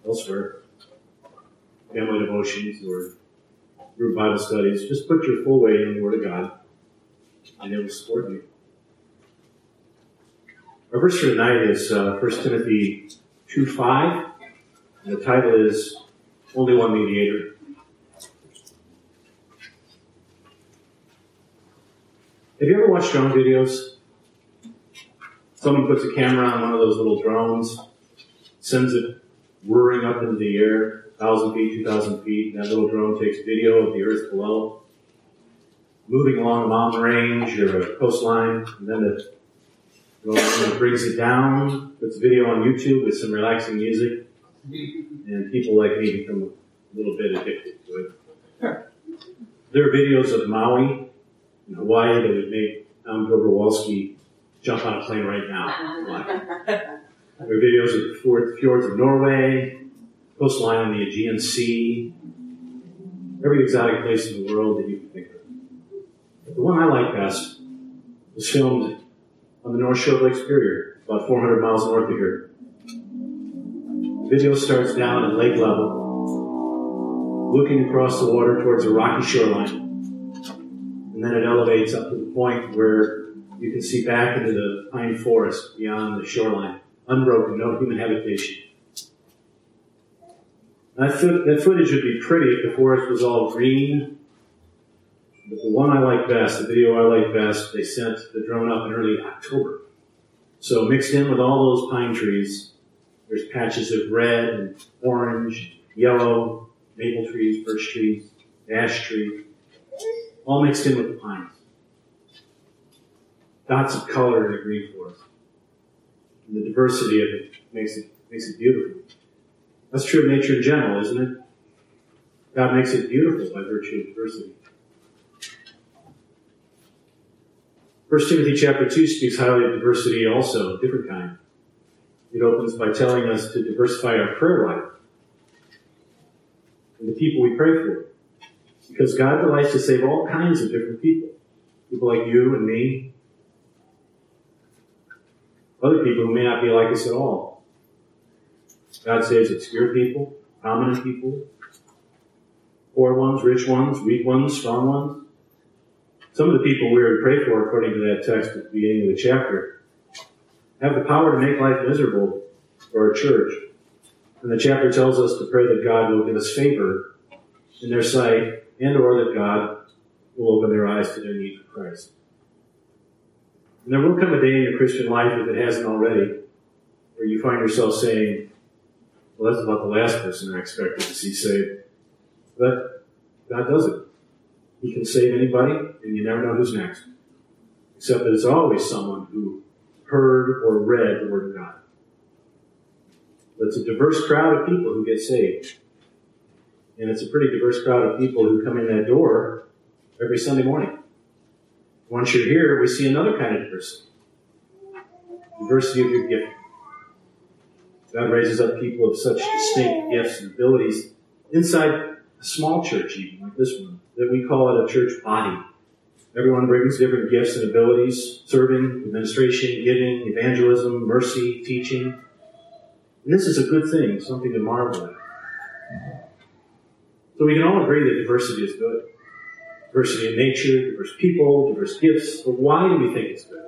elsewhere, family devotions or group Bible studies. Just put your full weight in the Word of God, and it will support you. Our verse for tonight is 1 Timothy 2:5. And the title is Only One Mediator. Have you ever watched drone videos? Someone puts a camera on one of those little drones, sends it whirring up into the air, 1,000 feet, 2,000 feet, and that little drone takes video of the earth below, moving along a mountain range or a coastline, and then it brings it down, puts video on YouTube with some relaxing music, and people like me become a little bit addicted to it. There are videos of Maui in Hawaii that would make Tom Dobrovolsky jump on a plane right now. There are videos of the fjords of Norway, coastline on the Aegean Sea, every exotic place in the world that you can think of. But the one I like best was filmed on the North Shore of Lake Superior, about 400 miles north of here. The video starts down at lake level, looking across the water towards a rocky shoreline. And then it elevates up to the point where you can see back into the pine forest beyond the shoreline, unbroken, no human habitation. That footage would be pretty if the forest was all green. But the one I like best, the video I like best, they sent the drone up in early October. So mixed in with all those pine trees, there's patches of red and orange, yellow, maple trees, birch trees, ash tree, all mixed in with the pines. Dots of color in the green forest. And the diversity of it makes it beautiful. That's true of nature in general, isn't it? God makes it beautiful by virtue of diversity. 1 Timothy chapter 2 speaks highly of diversity also, a different kind. It opens by telling us to diversify our prayer life and the people we pray for. Because God delights to save all kinds of different people. People like you and me. Other people who may not be like us at all. God saves obscure people, prominent people, poor ones, rich ones, weak ones, strong ones. Some of the people we are to pray for, according to that text at the beginning of the chapter, have the power to make life miserable for our church. And the chapter tells us to pray that God will give us favor in their sight, and or that God will open their eyes to their need for Christ. And there will come a day in your Christian life, if it hasn't already, where you find yourself saying, well, that's about the last person I expected to see saved. But God does it. He can save anybody, and you never know who's next. Except that it's always someone who heard or read the Word of God. But it's a diverse crowd of people who get saved. And it's a pretty diverse crowd of people who come in that door every Sunday morning. Once you're here, we see another kind of diversity. Diversity of your gifting. God raises up people of such distinct gifts and abilities inside a small church, even like this one, that we call it a church body. Everyone brings different gifts and abilities: serving, administration, giving, evangelism, mercy, teaching. And this is a good thing, something to marvel at. So we can all agree that diversity is good. Diversity in nature, diverse people, diverse gifts. But why do we think it's good?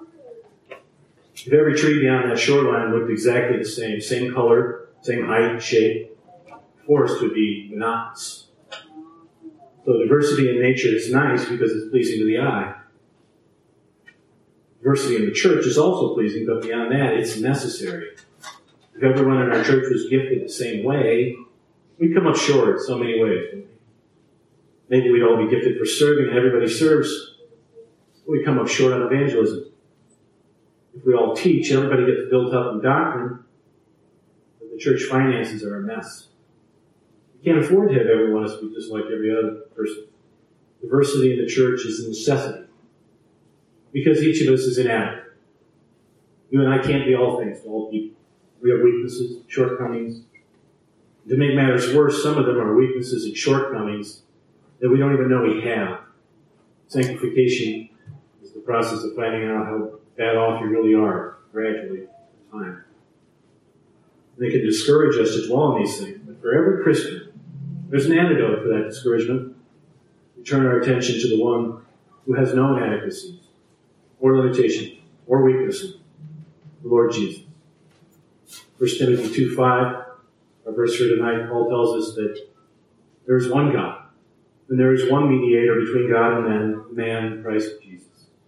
If every tree beyond that shoreline looked exactly the same color, same height, shape, the forest would be monotonous. So diversity in nature is nice because it's pleasing to the eye. Diversity in the church is also pleasing, but beyond that, it's necessary. If everyone in our church was gifted the same way, we'd come up short in so many ways. Maybe we'd all be gifted for serving and everybody serves, but we'd come up short on evangelism. If we all teach, everybody gets built up in doctrine, but the church finances are a mess. You can't afford to have every one of us be just like every other person. Diversity in the church is a necessity, because each of us is inadequate. You and I can't be all things to all people. We have weaknesses, shortcomings. To make matters worse, some of them are weaknesses and shortcomings that we don't even know we have. Sanctification is the process of finding out how bad off you really are, gradually, with time. They can discourage us to dwell on these things. But for every Christian, there's an antidote for that discouragement. We turn our attention to the one who has no inadequacies, or limitations, or weaknesses, the Lord Jesus. 1 Timothy 2:5, our verse for tonight, Paul tells us that there is one God, and there is one mediator between God and men, the man Christ Jesus.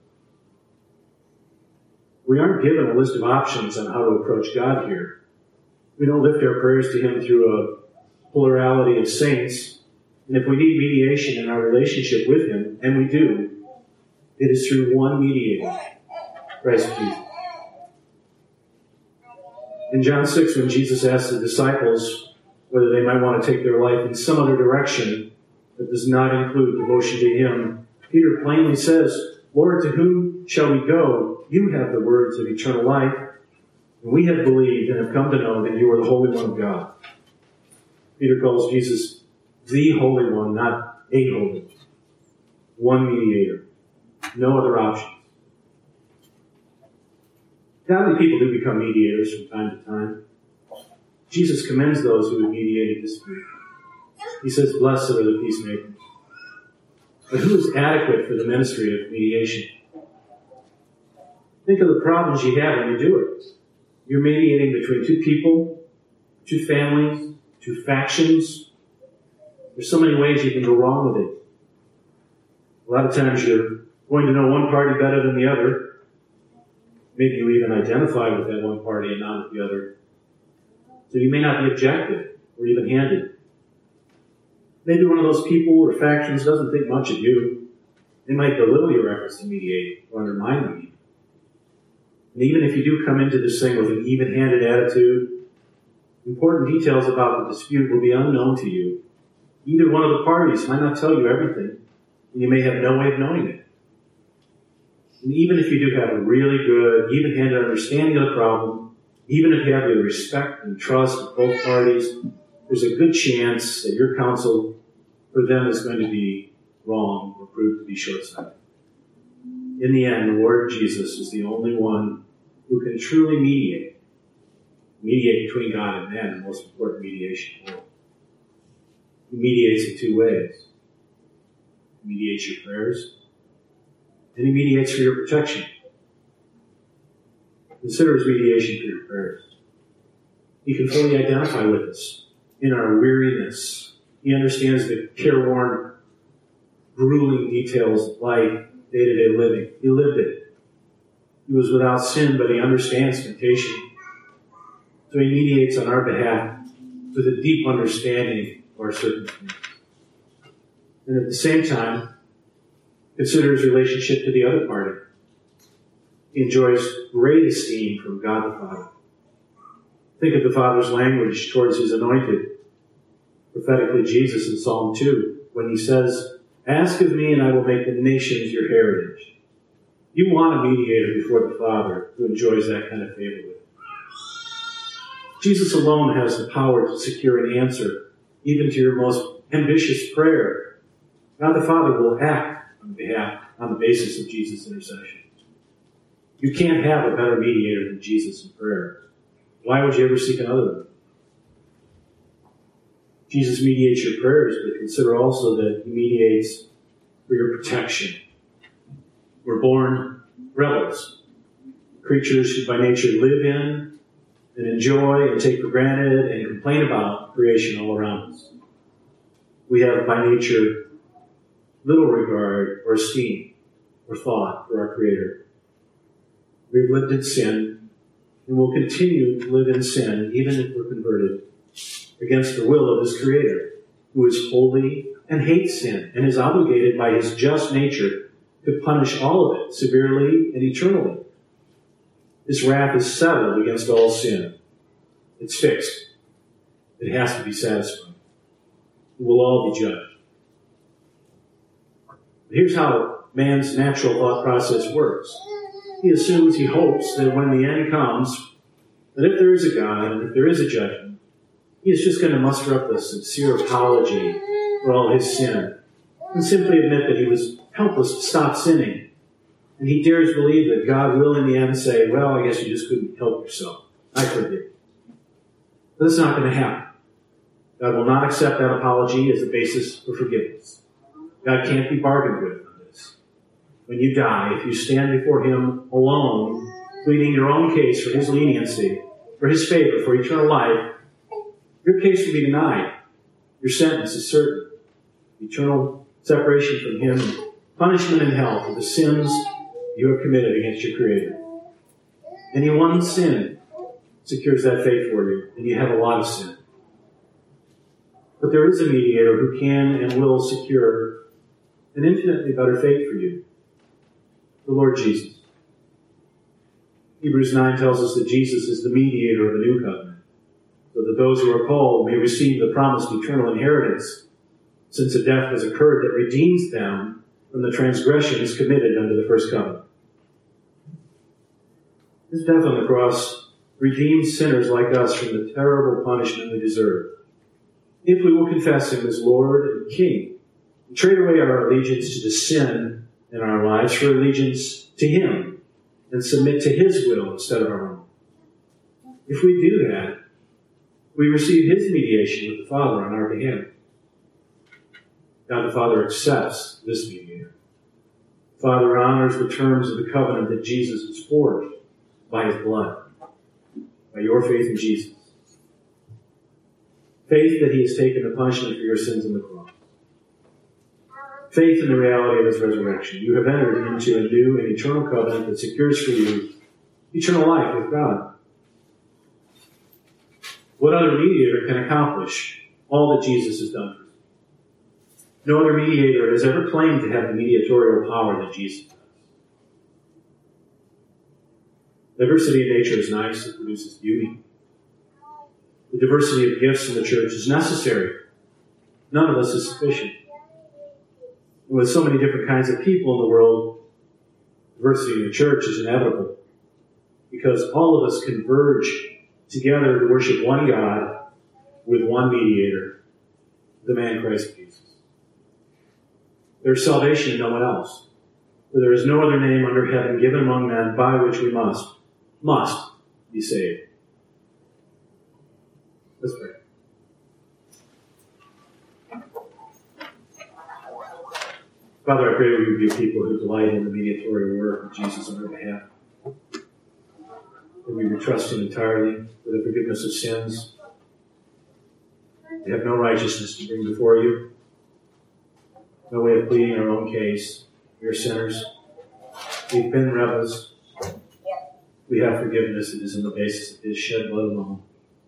We aren't given a list of options on how to approach God here. We don't lift our prayers to Him through a plurality of saints. And if we need mediation in our relationship with Him, and we do, it is through one mediator, Christ Jesus. In John 6, when Jesus asked the disciples whether they might want to take their life in some other direction that does not include devotion to Him, Peter plainly says, Lord, to whom shall we go? You have the words of eternal life, and we have believed and have come to know that you are the Holy One of God. Peter calls Jesus the Holy One, not a Holy One. One mediator. No other options. Godly people do become mediators from time to time. Jesus commends those who have mediated dispute. He says, blessed are the peacemakers. But who is adequate for the ministry of mediation? Think of the problems you have when you do it. You're mediating between two people, two families, two factions. There's so many ways you can go wrong with it. A lot of times you're going to know one party better than the other. Maybe you even identify with that one party and not with the other. So you may not be objective or even-handed. Maybe one of those people or factions doesn't think much of you. They might belittle your efforts to mediate or undermine them. And even if you do come into this thing with an even-handed attitude, important details about the dispute will be unknown to you. Either one of the parties might not tell you everything, and you may have no way of knowing it. And even if you do have a really good, even-handed understanding of the problem, even if you have the respect and trust of both parties, there's a good chance that your counsel for them is going to be wrong or prove to be short-sighted. In the end, the Lord Jesus is the only one who can truly mediate between God and man, the most important mediation of all. He mediates in two ways. He mediates your prayers, and He mediates for your protection. Consider His mediation for your prayers. He can fully identify with us in our weariness. He understands the careworn, grueling details of life, day-to-day living. He lived it. He was without sin, but He understands temptation. So He mediates on our behalf with a deep understanding of our circumstances. And at the same time, consider His relationship to the other party. He enjoys great esteem from God the Father. Think of the Father's language towards His anointed, prophetically Jesus in Psalm 2, when He says, ask of me and I will make the nations your heritage. You want a mediator before the Father who enjoys that kind of favor with you. Jesus alone has the power to secure an answer, even to your most ambitious prayer. God the Father will act on the basis of Jesus' intercession. You can't have a better mediator than Jesus in prayer. Why would you ever seek another one? Jesus mediates your prayers, but consider also that He mediates for your protection. We're born rebels, creatures who by nature live in and enjoy and take for granted and complain about creation all around us. We have by nature little regard or esteem or thought for our Creator. We've lived in sin and will continue to live in sin even if we're converted against the will of His Creator, who is holy and hates sin and is obligated by His just nature to punish all of it severely and eternally. His wrath is settled against all sin. It's fixed. It has to be satisfied. We'll all be judged. Here's how man's natural thought process works. He assumes, he hopes that when the end comes, that if there is a God and if there is a judgment, He is just going to muster up a sincere apology for all his sin and simply admit that he was helpless to stop sinning. And he dares believe that God will in the end say, well, I guess you just couldn't help yourself. I forgive you. But it's not going to happen. God will not accept that apology as a basis for forgiveness. God can't be bargained with on this. When you die, if you stand before Him alone, pleading your own case for His leniency, for His favor, for eternal life, your case will be denied. Your sentence is certain. Eternal separation from Him, punishment in hell for the sins you have committed against your Creator. Any one sin secures that fate for you, and you have a lot of sin. But there is a mediator who can and will secure an infinitely better fate for you, the Lord Jesus. Hebrews 9 tells us that Jesus is the mediator of the new covenant, so that those who are called may receive the promised eternal inheritance, since a death has occurred that redeems them from the transgressions committed under the first covenant. His death on the cross redeems sinners like us from the terrible punishment we deserve, if we will confess Him as Lord and King, and trade away our allegiance to the sin in our lives for allegiance to Him, and submit to His will instead of our own. If we do that, we receive His mediation with the Father on our behalf. God the Father accepts this mediator. The Father honors the terms of the covenant that Jesus has forged by His blood, by your faith in Jesus. Faith that He has taken the punishment for your sins on the cross. Faith in the reality of His resurrection. You have entered into a new and eternal covenant that secures for you eternal life with God. What other mediator can accomplish all that Jesus has done for you? No other mediator has ever claimed to have the mediatorial power that Jesus does. Diversity in nature is nice. It produces beauty. The diversity of gifts in the church is necessary. None of us is sufficient. And with so many different kinds of people in the world, diversity in the church is inevitable, because all of us converge together to worship one God with one mediator, the man Christ Jesus. There is salvation in no one else, for there is no other name under heaven given among men by which we must be saved. Let's pray. Father, I pray we would be people who delight in the mediatorial work of Jesus on our behalf. That we would trust Him entirely for the forgiveness of sins. We have no righteousness to bring before you. No way of pleading our own case. We are sinners. We've been rebels. We have forgiveness that is on the basis of His shed blood alone.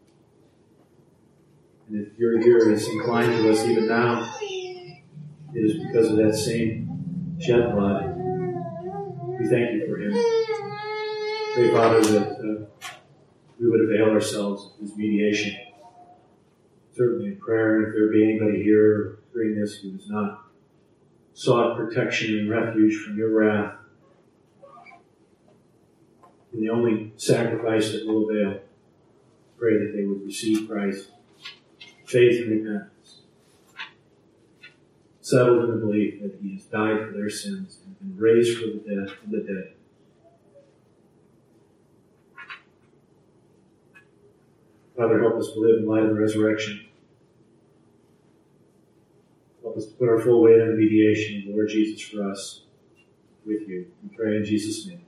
And if your ear is inclined to us even now, it is because of that same shed blood. We thank you for Him. Pray, Father, that we would avail ourselves of His mediation. Certainly in prayer, and if there be anybody here hearing this who has not sought protection and refuge from your wrath, and the only sacrifice that will avail, pray that they would receive Christ, faith and repentance, settled in the belief that He has died for their sins and been raised from the dead. Father, help us to live in light of the resurrection. Help us to put our full weight on the mediation of the Lord Jesus for us with you. We pray in Jesus' name.